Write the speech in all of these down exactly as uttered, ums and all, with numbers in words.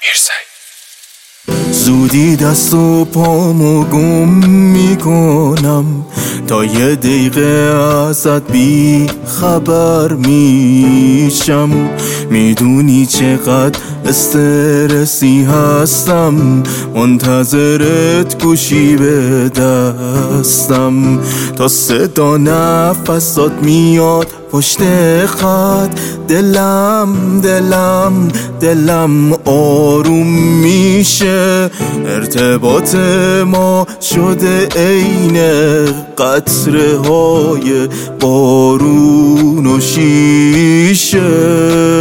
زودی دست و پامو گم میکنم تا یه دقیقه ازت بی خبر میشم. میدونی چقدر استرسی هستم، منتظرت گوشی به دستم تا صدا نفسات میاد پشت خط. دلم دلم دلم آروم میشه، ارتباط ما شده عین قطره های بارون و شیشه.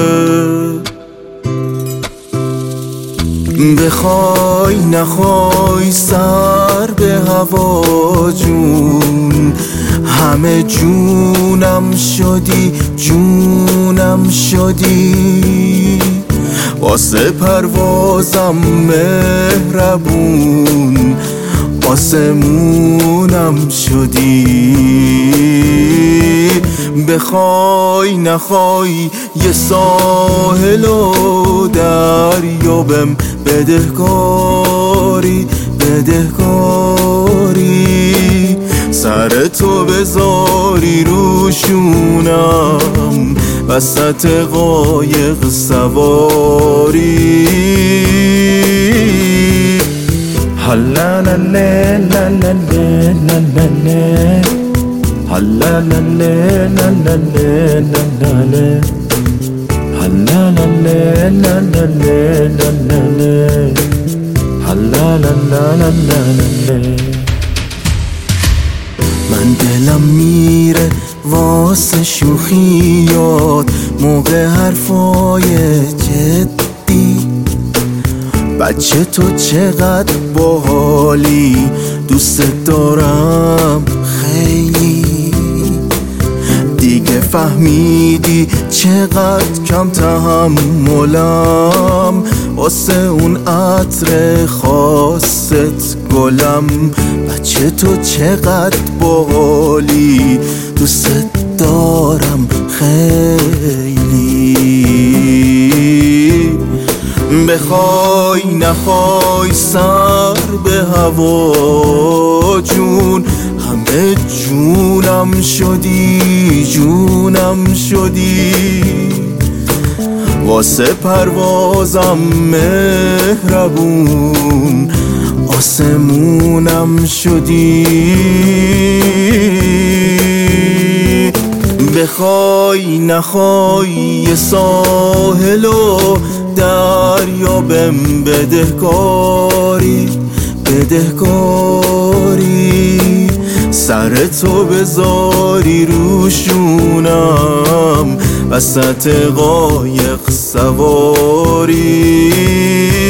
بخوای نخوای سر به هوا جون، همه جونم شدی جونم شدی. واسه پروازم مهربون، آسمونم شدی. بخوای نخوای یه ساحل و دریابم بدهکاری بدهکاری. سر تو بذاری روشونم وسط قایق سواری. حلا لا لا لا لا لا لا حلا لا لا لا لا لا لا حلا لا لا لا لا لا حلا لا لا لا لا. من دلم میره واسه شوخیات موقع حرفای جدی. بچه تو چقدر باحالی، دوست دارم خیلی. دیگه فهمیدی چقدر کم تحملم واسه اون عطر خاصت گلم. بچه تو چقدر باحالی، دوست دارم خیلی. بخوای نخوای سر به هوا جون، همه جونم شدی جونم شدی. واسه پروازم مهربون، آسمونم شدی. بخوای نخوای یه ساحل و دریابم بدهکاری بدهکاری. سر تو بذاری روشونم وسط قایق سواری.